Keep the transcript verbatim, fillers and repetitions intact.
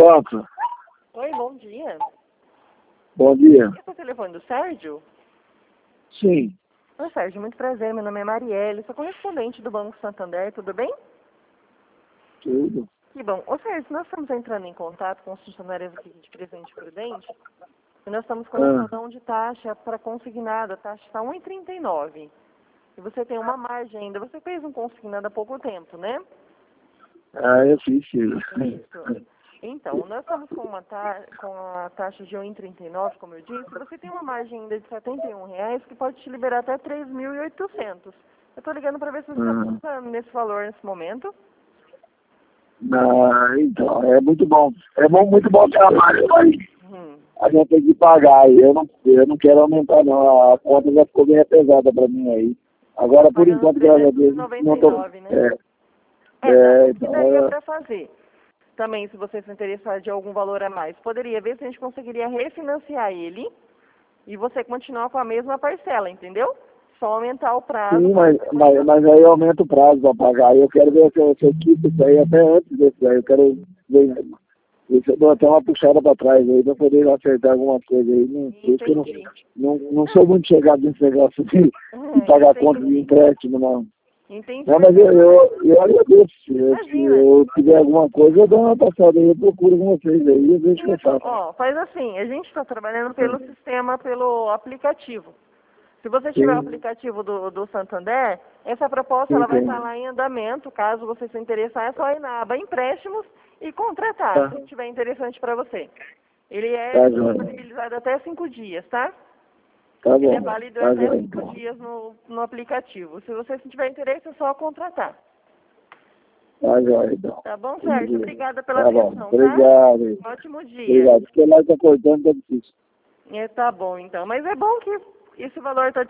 Pronto. Oi, bom dia. Bom dia. Esse é o telefone do Sérgio? Sim. Oi, Sérgio, muito prazer. Meu nome é Marielle, sou correspondente do Banco Santander, tudo bem? Tudo. Que bom. Ô, Sérgio, nós estamos entrando em contato com os funcionários aqui de Presidente Prudente e nós estamos com Ah. uma razão de taxa para consignado. A taxa está um real e trinta e nove centavos. E você tem uma margem ainda. Você fez um consignado há pouco tempo, né? Ah, eu fiz, filho. Isso. Então, nós estamos com, uma ta com a taxa de um real e trinta e nove, como eu disse. Você tem uma margem ainda de setenta e um reais que pode te liberar até três mil e oitocentos. Eu estou ligando para ver se você está Ah. pensando nesse valor nesse momento. Ah, então, é muito bom. É bom, muito bom trabalho, mas Hum. a gente tem que pagar. E eu não, eu não quero aumentar, não. A conta já ficou bem pesada para mim aí. Agora, por Pagando enquanto, graças a Deus, não tô... trezentos e noventa e nove, né? É, É, é, o que então, daria é, para fazer? Também, se você se interessar de algum valor a mais, poderia ver se a gente conseguiria refinanciar ele e você continuar com a mesma parcela, entendeu? Só aumentar o prazo. sim, mas, mas, mas aí aumenta o prazo para pagar. Eu quero ver se eu, se eu quito isso aí até antes desse aí. Eu quero ver, ver se eu dou até uma puxada para trás aí para poder acertar alguma coisa aí. Não, por isso que eu não, Entendi. não, não sou muito chegado nesse negócio de, de É, pagar conta de entendi. empréstimo, não. Entendi. Não, mas eu, eu, eu agradeço. Se eu, se Imagina. eu tiver alguma coisa, eu dou uma passada aí, eu procuro com vocês aí, eu vejo o que eu Isso, faço. ó, faz assim, a gente está trabalhando pelo sistema, pelo aplicativo. Se você tiver o Sim, aplicativo do, do Santander, essa proposta ela sim, vai sim. estar lá em andamento. Caso você se interessar, é só ir na aba empréstimos e contratar, Tá, se tiver interessante para você. Ele é tá joia. disponibilizado até cinco dias, tá? Tá Ele é bom, válido tá até joia cinco então. dias no, no aplicativo. Se você não tiver interesse, é só contratar. Tá joia então. Tá bom, Sérgio? Entendi. Obrigada pela Tá bom, atenção, tá? obrigado. Ótimo dia. Obrigado. Porque lá tá cortando, tá difícil. É, tá bom, então. Mas é bom que esse valor está